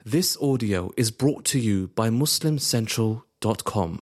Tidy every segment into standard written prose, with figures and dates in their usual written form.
This audio is brought to you by MuslimCentral.com.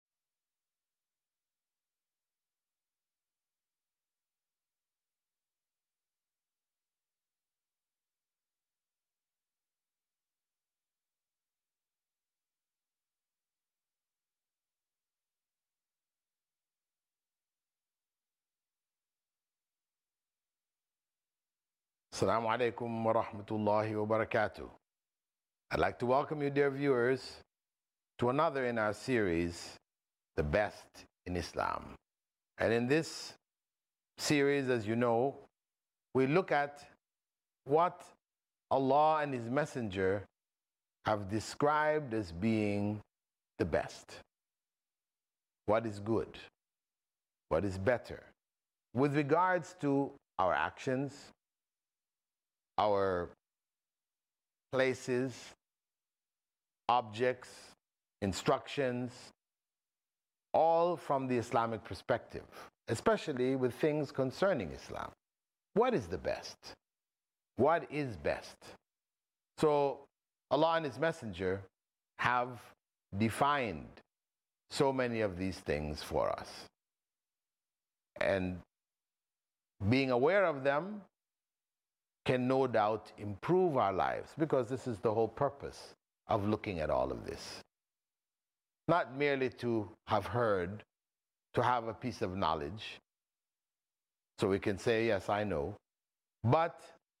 Assalamu alaikum wa rahmatullahi wa barakatuh. I'd like to welcome you, dear viewers, to another in our series, The Best in Islam. And in this series, as you know, we look at what Allah and His Messenger have described as being the best. What is good? What is better? With regards to our actions, our places, objects, instructions, all from the Islamic perspective, especially with things concerning Islam. What is the best? What is best? So Allah and His Messenger have defined so many of these things for us. And being aware of them can no doubt improve our lives, because this is the whole purpose of looking at all of this. Not merely to have heard, to have a piece of knowledge, so we can say, yes, I know, but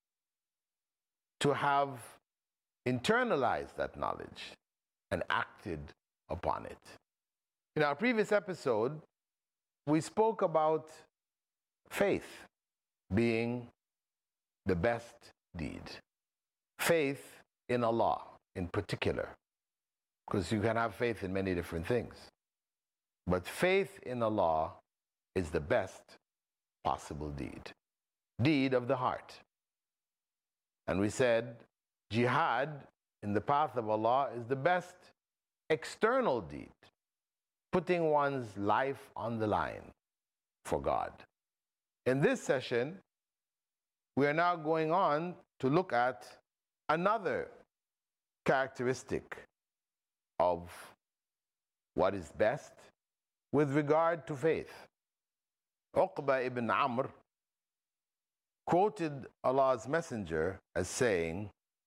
to have internalized that knowledge and acted upon it. In our previous episode, we spoke about faith being the best deed. Faith in Allah in particular, because you can have faith in many different things. But faith in Allah is the best possible deed. Deed of the heart. And we said jihad in the path of Allah is the best external deed, putting one's life on the line for God. In this session, we are now going on to look at another characteristic of what is best with regard to faith. Uqba ibn Amr quoted Allah's Messenger as saying,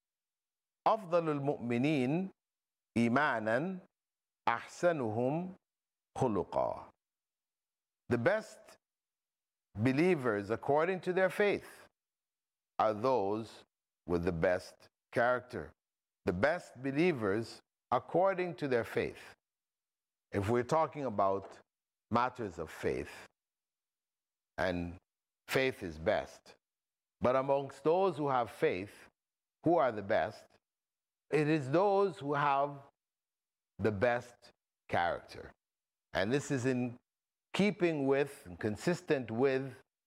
أفضل المؤمنين إيمانا أحسنهم خلقا. The best believers according to their faith are those with the best character. The best believers according to their faith. If we're talking about matters of faith, and faith is best, but amongst those who have faith, who are the best? It is those who have the best character. And this is in keeping with and consistent with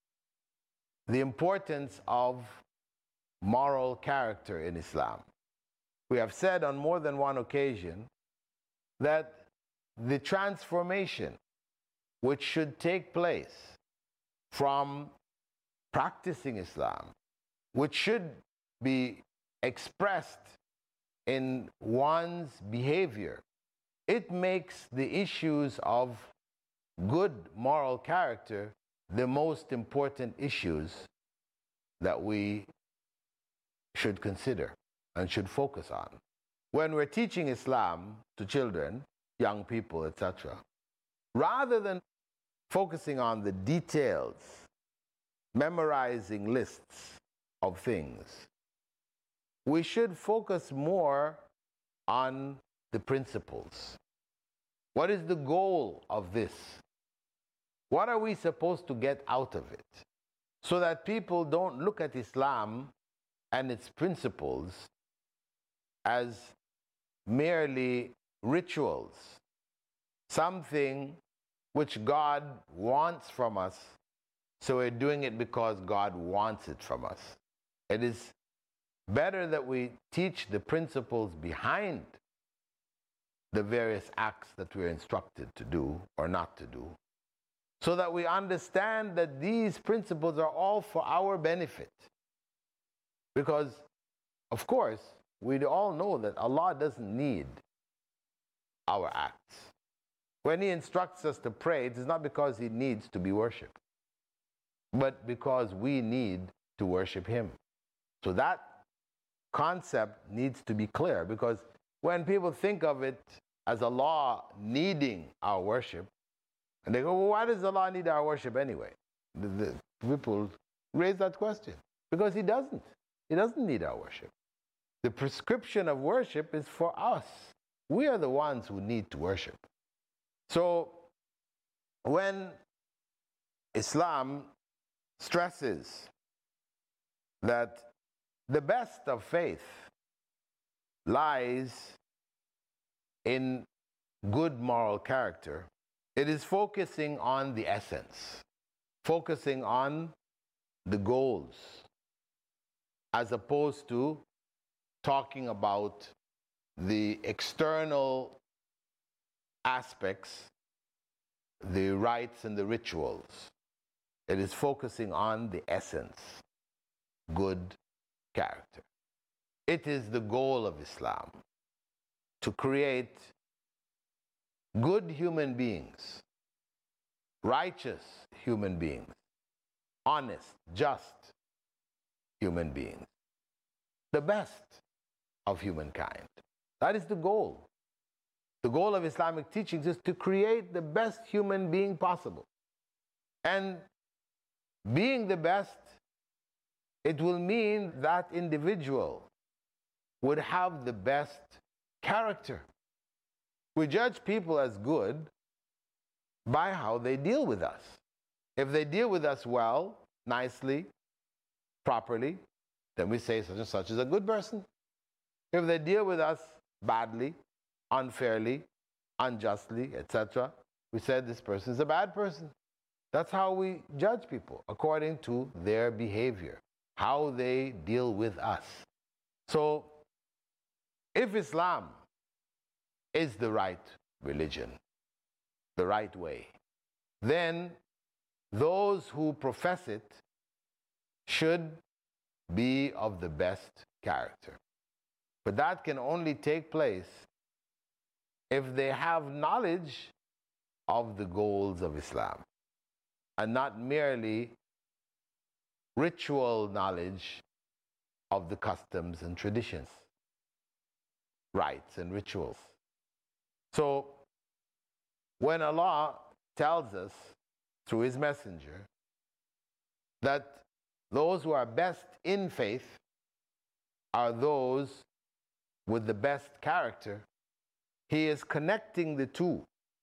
the importance of moral character in Islam. We have said on more than one occasion that the transformation which should take place from practicing Islam, which should be expressed in one's behavior, it makes the issues of good moral character the most important issues that we should consider and should focus on. When we're teaching Islam to children, young people, etc., rather than focusing on the details, memorizing lists of things, we should focus more on the principles. What is the goal of this? What are we supposed to get out of it? So that people don't look at Islam and its principles as merely rituals, something which God wants from us, so we're doing it because God wants it from us. It is better that we teach the principles behind the various acts that we're instructed to do or not to do, so that we understand that these principles are all for our benefit. Because, of course, we all know that Allah doesn't need our acts. When He instructs us to pray, it is not because He needs to be worshipped, but because we need to worship Him. So that concept needs to be clear, because when people think of it as Allah needing our worship, and they go, well, why does Allah need our worship anyway? The people raise that question. Because He doesn't. He doesn't need our worship. The prescription of worship is for us. We are the ones who need to worship. So when Islam stresses that the best of faith lies in good moral character, it is focusing on the essence, focusing on the goals, as opposed to talking about the external aspects, the rites and the rituals. It is focusing on the essence, good character. It is the goal of Islam to create good human beings, righteous human beings, honest, just human beings, the best of humankind. That is the goal. The goal of Islamic teachings is to create the best human being possible. And being the best, it will mean that individual would have the best character. We judge people as good by how they deal with us. If they deal with us well, nicely, properly, then we say such and such is a good person. If they deal with us badly, unfairly, unjustly, etc., we said this person is a bad person. That's how we judge people, according to their behavior, how they deal with us. So, if Islam is the right religion, the right way, then those who profess it should be of the best character. But that can only take place if they have knowledge of the goals of Islam, and not merely ritual knowledge of the customs and traditions, rites and rituals. So, when Allah tells us through His Messenger that those who are best in faith are those with the best character, He is connecting the two,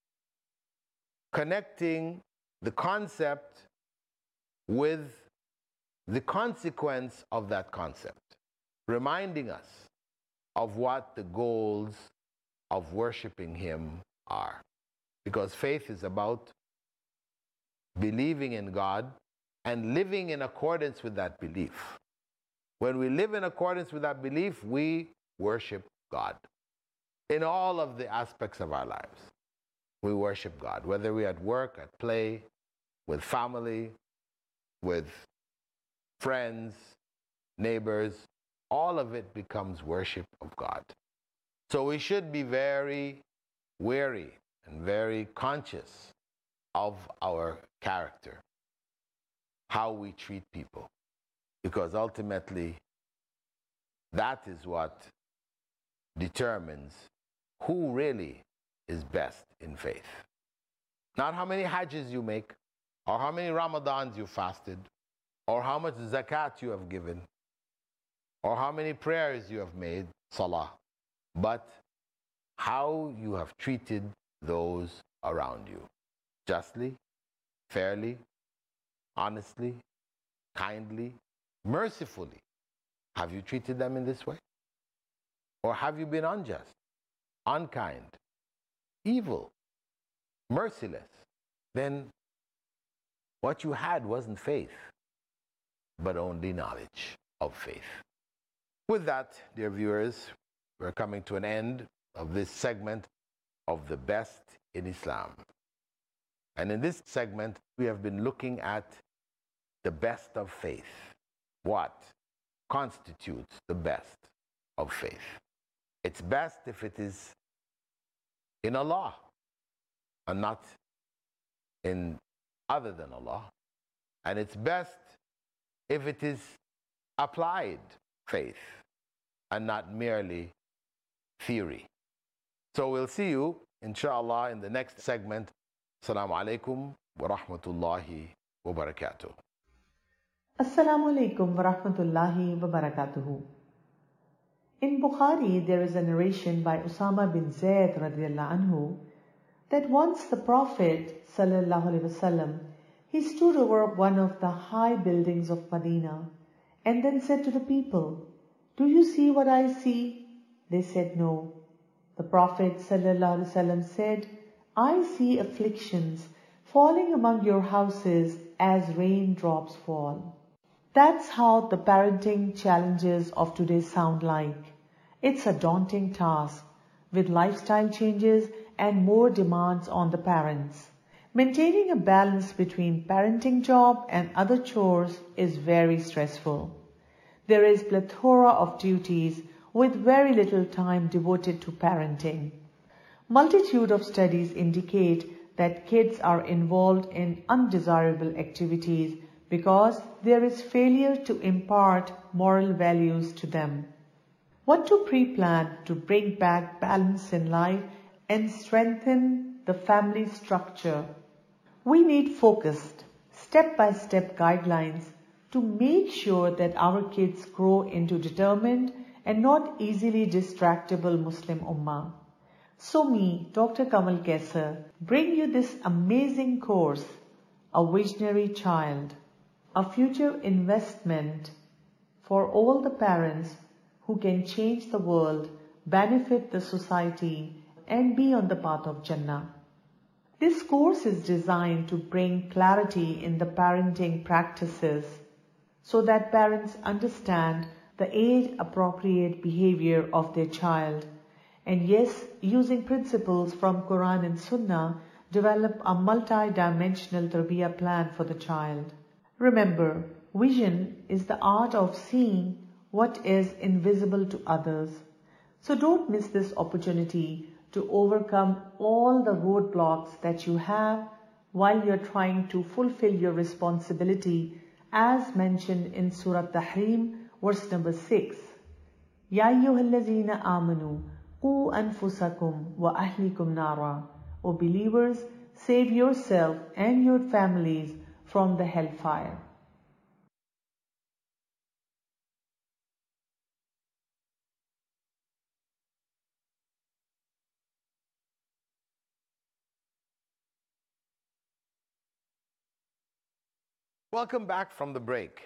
connecting the concept with the consequence of that concept, reminding us of what the goals of worshiping Him are. Because faith is about believing in God and living in accordance with that belief. When we live in accordance with that belief, we worship God. In all of the aspects of our lives, we worship God. Whether we're at work, at play, with family, with friends, neighbors, all of it becomes worship of God. So we should be very wary and very conscious of our character, how we treat people, because ultimately that is what determines who really is best in faith. Not how many hajjs you make, or how many Ramadans you fasted, or how much zakat you have given, or how many prayers you have made, salah, but how you have treated those around you. Justly, fairly, honestly, kindly, mercifully. Have you treated them in this way? Or have you been unjust, unkind, evil, merciless? Then what you had wasn't faith, but only knowledge of faith. With that, dear viewers, we're coming to an end of this segment of the best in Islam. And in this segment, we have been looking at the best of faith. What constitutes the best? of faith. It's best if it is in Allah and not in other than Allah. And it's best if it is applied faith and not merely theory. So we'll see you, inshallah, in the next segment. Assalamu alaikum wa rahmatullahi wa barakatuh. Assalamu alaikum wa rahmatullahi wa barakatuhu. In Bukhari, there is a narration by Usama bin Zayd radiallahu anhu that once the Prophet sallallahu alaihi wasallam, he stood over one of the high buildings of Medina and then said to the people, "Do you see what I see?" They said, "No." The Prophet sallallahu alaihi wasallam said, "I see afflictions falling among your houses as raindrops fall." That's how the parenting challenges of today sound like. It's a daunting task with lifestyle changes and more demands on the parents. Maintaining a balance between parenting job and other chores is very stressful. There is plethora of duties with very little time devoted to parenting. Multitude of studies indicate that kids are involved in undesirable activities because there is failure to impart moral values to them. What to pre-plan to bring back balance in life and strengthen the family structure? We need focused, step-by-step guidelines to make sure that our kids grow into determined and not easily distractible Muslim Ummah. So me, Dr. Kamal Kaisar, bring you this amazing course, A Visionary Child, a future investment for all the parents who can change the world, benefit the society, and be on the path of Jannah. This course is designed to bring clarity in the parenting practices so that parents understand the age-appropriate behavior of their child, and yes, using principles from Quran and Sunnah, develop a multi-dimensional tarbiyah plan for the child. Remember, vision is the art of seeing what is invisible to others. So don't miss this opportunity to overcome all the roadblocks that you have while you're trying to fulfill your responsibility as mentioned in Surah Tahrim, verse number 6. Ya ayyuhallazina amanu qu anfusakum wa ahlikum nara. O believers, save yourself and your families from the hellfire. Welcome back from the break.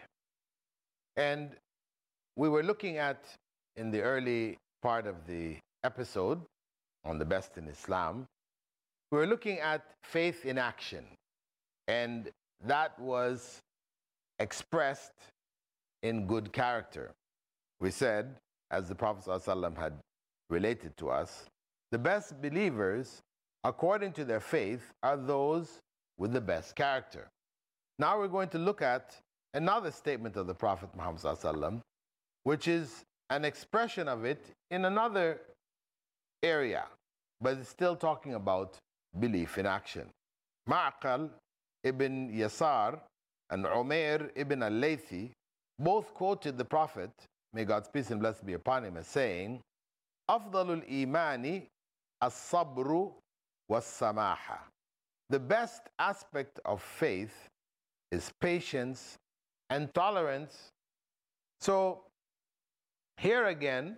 And we were looking at, in the early part of the episode on the best in Islam, we were looking at faith in action. And that was expressed in good character. We said, as the Prophet ﷺ had related to us, the best believers, according to their faith, are those with the best character. Now we're going to look at another statement of the Prophet Muhammad ﷺ, which is an expression of it in another area, but it's still talking about belief in action. Ma'qal ibn Yasar and Umair ibn al-Laythi both quoted the Prophet, may God's peace and blessing be upon him, as saying, "Afdalul imani as-sabru was-samaha." The best aspect of faith is patience and tolerance. So here again,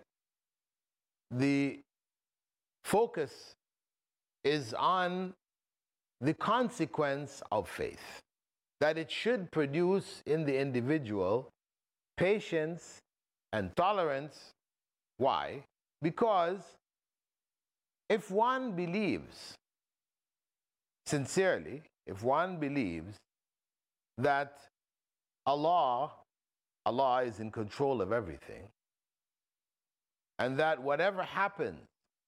the focus is on the consequence of faith, that it should produce in the individual patience and tolerance. Why? Because if one believes sincerely, if one believes that Allah is in control of everything, and that whatever happens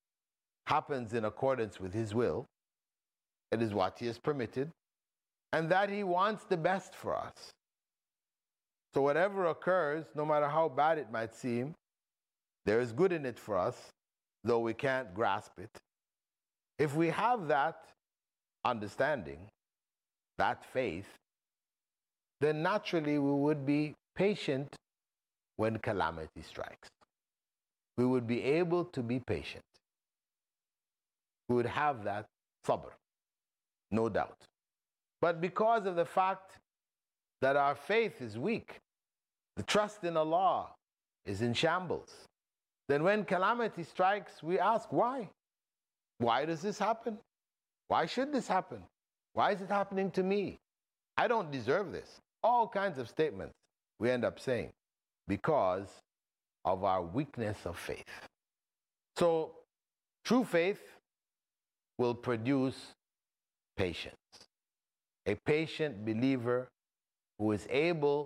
in accordance with His will, it is what He has permitted, and that He wants the best for us. So whatever occurs, no matter how bad it might seem, There is good in it for us, though we can't grasp it. If we have that understanding, that faith, then naturally we would be patient when calamity strikes. We would be able to be patient. We would have that sabr, no doubt. But because of the fact that our faith is weak, the trust in Allah is in shambles, then when calamity strikes, we ask, why? Why does this happen? Why should this happen? Why is it happening to me? I don't deserve this. All kinds of statements we end up saying because of our weakness of faith. So, true faith will produce patience. A patient believer who is able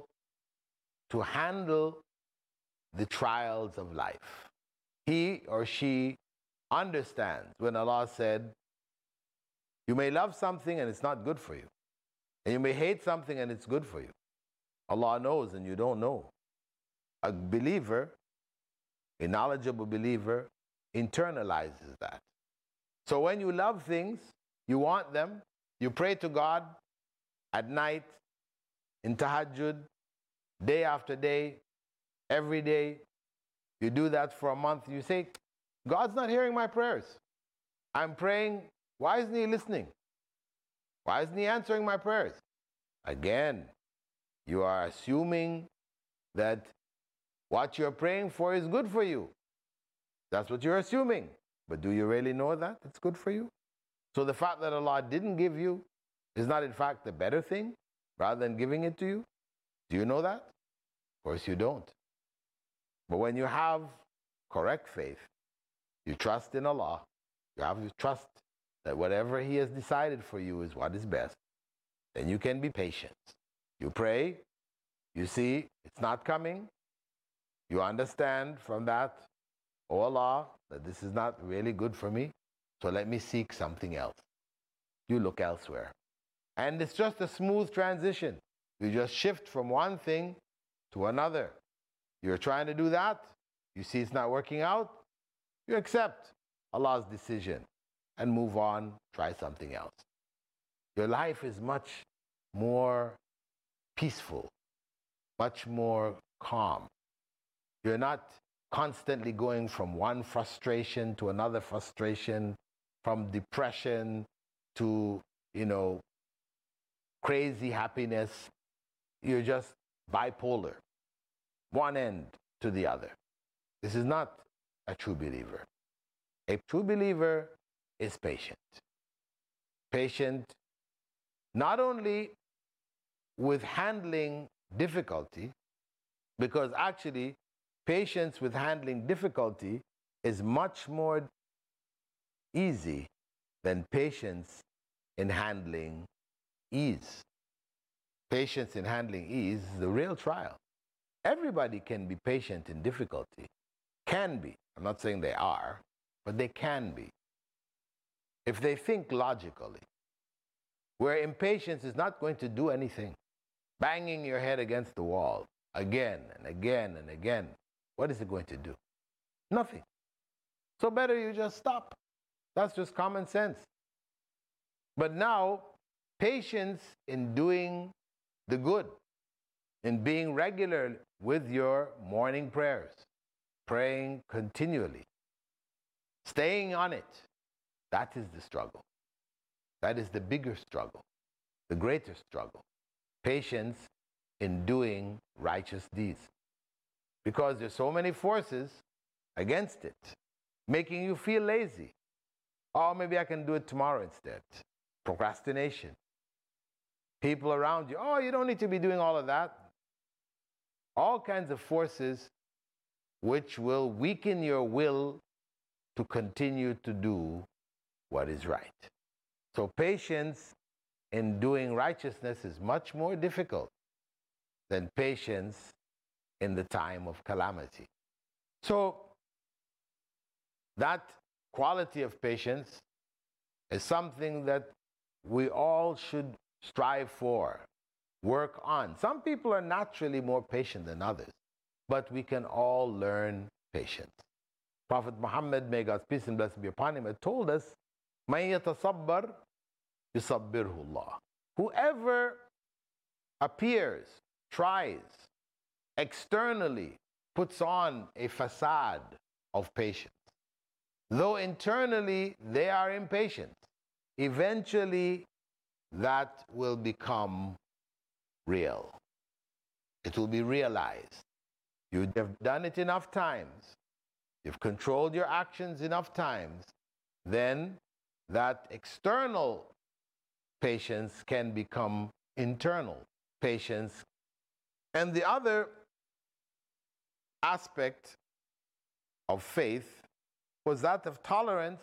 to handle the trials of life. He or she understands when Allah said, you may love something and it's not good for you. And you may hate something and it's good for you. Allah knows and you don't know. A believer, a knowledgeable believer, internalizes that. So when you love things, you want them, you pray to God at night, in tahajjud, day after day, every day. You do that for a month. You say, God's not hearing my prayers. I'm praying. Why isn't He listening? Why isn't He answering my prayers? Again, you are assuming that what you're praying for is good for you. That's what you're assuming. But do you really know that it's good for you? So the fact that Allah didn't give you is not in fact the better thing rather than giving it to you? Do you know that? Of course you don't. But when you have correct faith, you trust in Allah, you have trust that whatever He has decided for you is what is best, then you can be patient. You pray, you see it's not coming, you understand from that, oh Allah, that this is not really good for me, so let me seek something else. You look elsewhere. And it's just a smooth transition. You just shift from one thing to another. You're trying to do that, you see it's not working out, you accept Allah's decision and move on, try something else. Your life is much more peaceful, much more calm. You're not constantly going from one frustration to another frustration, from depression to, crazy happiness. You're just bipolar, one end to the other. This is not a true believer. A true believer is patient. Patient not only with handling difficulty, because actually patience with handling difficulty is much more easy than patience in handling ease. Patience in handling ease is the real trial. Everybody can be patient in difficulty. Can be. I'm not saying they are, but they can be. If they think logically, where impatience is not going to do anything. Banging your head against the wall again and again and again. What is it going to do? Nothing. So better you just stop. That's just common sense. But now, patience in doing the good, in being regular with your morning prayers, praying continually, staying on it, that is the struggle. That is the bigger struggle, the greater struggle. Patience in doing righteous deeds. Because there's so many forces against it, making you feel lazy. Oh, maybe I can do it tomorrow instead. Procrastination. People around you, oh, you don't need to be doing all of that. All kinds of forces which will weaken your will to continue to do what is right. So patience in doing righteousness is much more difficult than patience in the time of calamity. So that quality of patience is something that we all should strive for, work on. Some people are naturally more patient than others, but we can all learn patience. Prophet Muhammad, may God's peace and blessing be upon him, had told us, مَن يَتَصَبَّرْ يُصَبِّرْهُ اللَّهُ. Whoever appears, tries, externally puts on a facade of patience, though internally they are impatient, eventually that will become real. It will be realized. You have done it enough times, you've controlled your actions enough times, then that external patience can become internal patience. And the other aspect of faith was that of tolerance,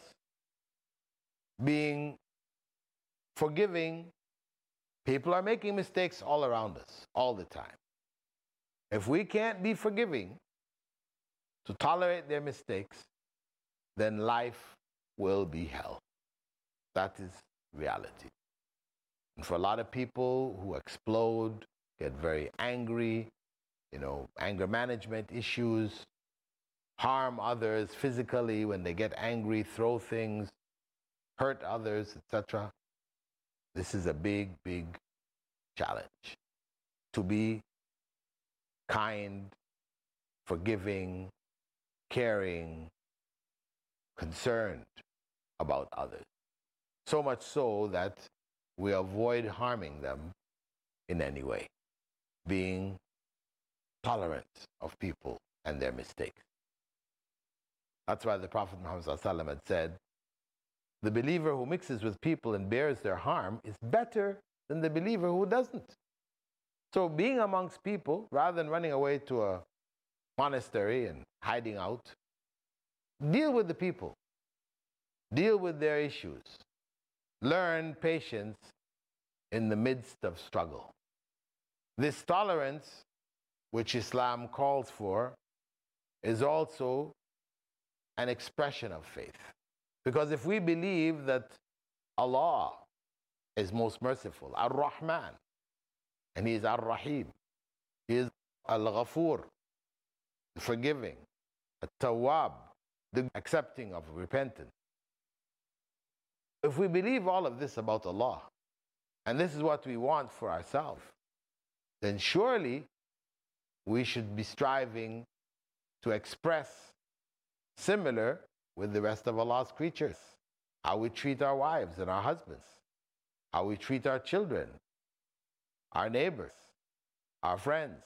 being forgiving. People are making mistakes all around us, all the time. If we can't be forgiving to tolerate their mistakes, then life will be hell. That is reality. And for a lot of people who explode, get very angry, anger management issues, harm others physically when they get angry, throw things, hurt others, etc. This is a big, big challenge. To be kind, forgiving, caring, concerned about others. So much so that we avoid harming them in any way, being tolerant of people and their mistakes. That's why the Prophet Muhammad ﷺ had said, the believer who mixes with people and bears their harm is better than the believer who doesn't. So being amongst people, rather than running away to a monastery and hiding out, deal with the people. Deal with their issues. Learn patience in the midst of struggle. This tolerance, which Islam calls for, is also an expression of faith. Because if we believe that Allah is most merciful, Ar-Rahman, and He is Ar-Rahim, He is Al-Ghafur, the forgiving, At-Tawwab, the accepting of repentance. If we believe all of this about Allah, and this is what we want for ourselves, then surely we should be striving to express similar with the rest of Allah's creatures. How we treat our wives and our husbands, how we treat our children, our neighbors, our friends.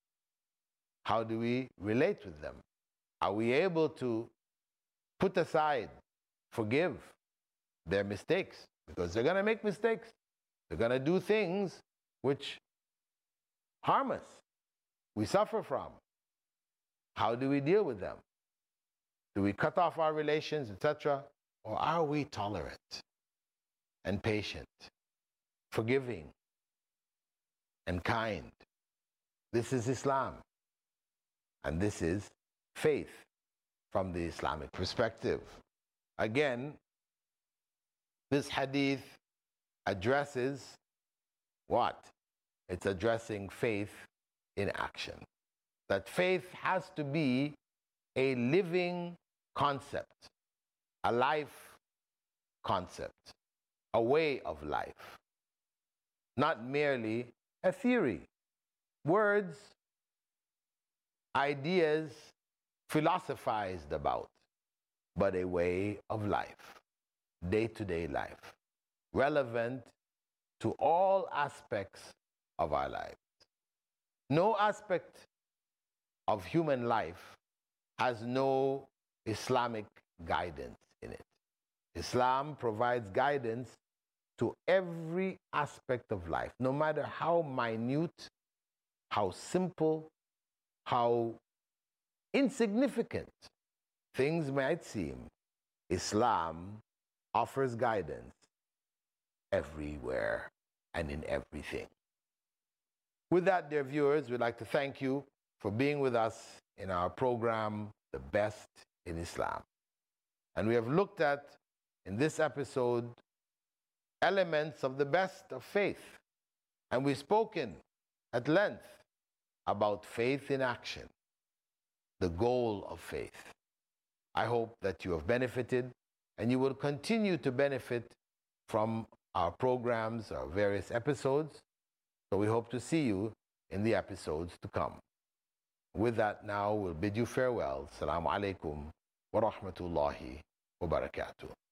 How do we relate with them? Are we able to put aside, forgive their mistakes? Because they're going to make mistakes. They're going to do things which harm us, we suffer from. How do we deal with them? Do we cut off our relations, etc.? Or are we tolerant and patient, forgiving and kind? This is Islam. And this is faith from the Islamic perspective. Again, this hadith addresses what? It's addressing faith in action. That faith has to be a living concept, a life concept, a way of life, not merely a theory, words, ideas philosophized about, but a way of life, day-to-day life, relevant to all aspects of our lives. No aspect of human life has no Islamic guidance in it. Islam provides guidance to every aspect of life, no matter how minute, how simple, how insignificant things might seem. Islam offers guidance everywhere and in everything. With that, dear viewers, we'd like to thank you for being with us in our program, The Best in Islam. And we have looked at, in this episode, elements of the best of faith. And we've spoken at length about faith in action, the goal of faith. I hope that you have benefited and you will continue to benefit from our programs, our various episodes. So we hope to see you in the episodes to come. With that, now we'll bid you farewell. Assalamu alaikum wa rahmatullahi wa barakatuh.